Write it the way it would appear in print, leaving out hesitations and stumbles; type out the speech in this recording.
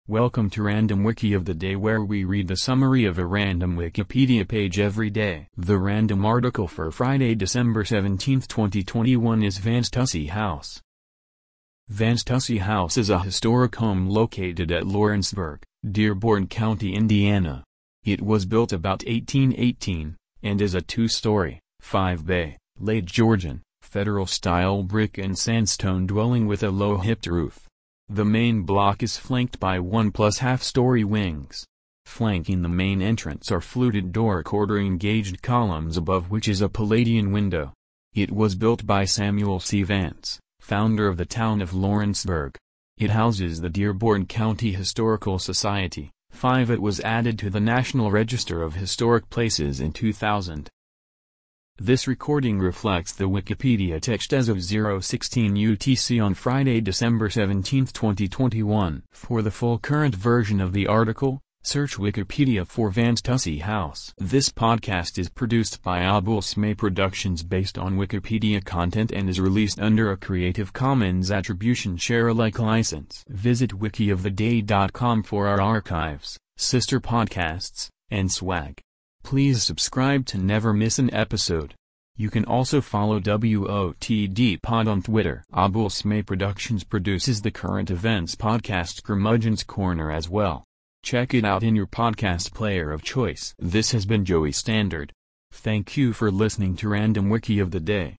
Welcome to Random Wiki of the Day, where we read the summary of a random Wikipedia page every day. The random article for Friday, December 17, 2021 is Vance Tussey House. Vance Tussey House is a historic home located at Lawrenceburg, Dearborn County, Indiana. It was built about 1818, and is a two-story, five-bay, late Georgian, Federal-style brick and sandstone dwelling with a low-hipped roof. The main block is flanked by 1+ half-story wings. Flanking the main entrance are fluted door quarter-engaged columns, above which is a Palladian window. It was built by Samuel C. Vance, founder of the town of Lawrenceburg. It houses the Dearborn County Historical Society. It was added to the National Register of Historic Places in 2000. This recording reflects the Wikipedia text as of 0:16 UTC on Friday, December 17, 2021. For the full current version of the article, search Wikipedia for Vance Tussey House. This podcast is produced by Abul Smay Productions based on Wikipedia content and is released under a Creative Commons Attribution Share Alike license. Visit wikioftheday.com for our archives, sister podcasts, and swag. Please subscribe to never miss an episode. You can also follow WOTD Pod on Twitter. Abul Smay Productions produces the current events podcast Curmudgeon's Corner as well. Check it out in your podcast player of choice. This has been Joey Standard. Thank you for listening to Random Wiki of the Day.